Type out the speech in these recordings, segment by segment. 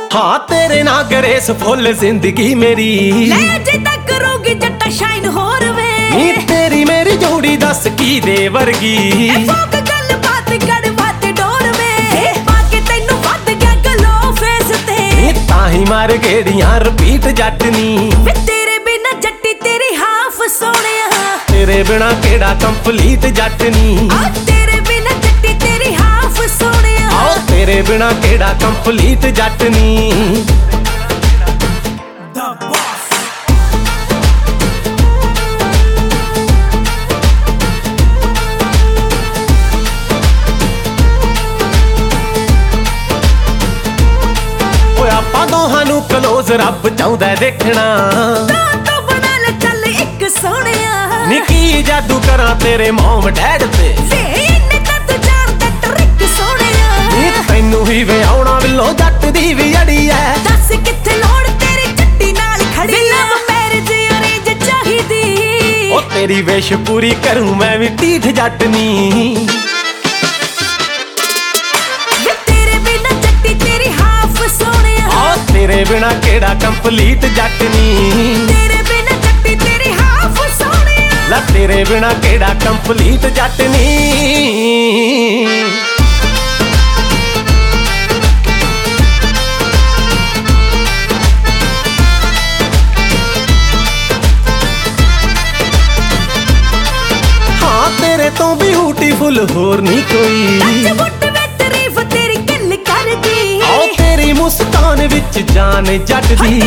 हाँ तेरे ना ग्रेस फुल जिंदगी मेरी ले जे तक रोगी जट्टा शाइन होर वे नी तेरी मेरी जोड़ी दस की दे वर्गी फोक गल बात गड़ बात डोर वे पाके तैनू वध गया गलो फेस ते ताही मार गेड़ियां रिपीट जटनी वे तेरे बिना जट्टी तेरी हाफ सोहणिया तेरे बिना केड़ा कंप्लीट जटनी तेरे बिना जट्टी तेरी हाफ सोहणिया तेरे बिना केड़ा कंप्लीट जटनी ਆਪਾਂ ਦੋਹਾਂ ਨੂੰ ਕਲੋਜ਼ ਰੱਬ ਚਾਹੁੰਦਾ ਦੇਖਣਾ ਤੂੰ ਬਣਾ ਲੈ ਚੱਲ ਇੱਕ ਸੋਹਣਿਆ ਨੀ ਕੀ ਜਾਦੂ ਕਰਾਂ ਤੇਰੇ ਮੌਮ ਡੈਡ ਤੇ ਵੇ ਇਹਨੇ ਤਾਂ ਤੂੰ ਜਾਣਦਾ ਟਰਿਕ ਸੋਹਣਿਆ ਨੀ ਤੈਨੂੰ ਹੀ ਵਿਆਹਣਾ ਵਿੱਲੋਂ ਜੱਟ ਦੀ ਵੀ ਅੜੀ ਐ ਦੱਸ ਕਿੱਥੇ ਲੋੜ ਤੇਰੀ ਜੱਟੀ ਨਾਲ ਖੜੀ ਲਵ ਮੈਰਿਜ ਅਰੇਂਜ ਚਾਹੀਦੀ ਉਹ ਤੇਰੀ ਵਿਸ਼ ਪੂਰੀ ਕਰੂੰ ਮੈਂ ਵੀ ਢੀਠ ਜੱਟਨੀ तेरे बिना केड़ा कंप्लीट जटनी तेरे बिना जट्टी तेरी हाफ सोहणिया ला तेरे बिना केड़ा कंप्लीट जटनी हाँ तेरे तो ब्यूटीफुल होर नहीं कोई मुस्कान विच जान जट दी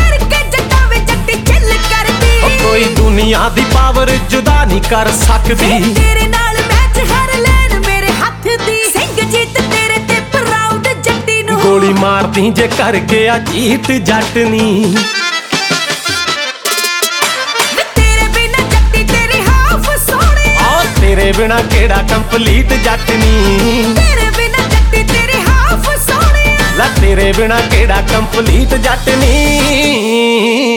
कोई दुनिया दी पावर जुदा नहीं कर सकदी तेरे नाल मैच हर लैन मेरे हथ दी सिंह जीत तेरे ते प्राउड जट्टी नू गोली मार दी जे कर गया जीत जटनी तेरे बिना जट्टी तेरी हाफ सोहणिया तेरे बिना केड़ा कंप्लीट जटनी तेरे बिना जट्टी तेरी हाफ सोहणिया ला तेरे बिना केड़ा कंप्लीट जटनी।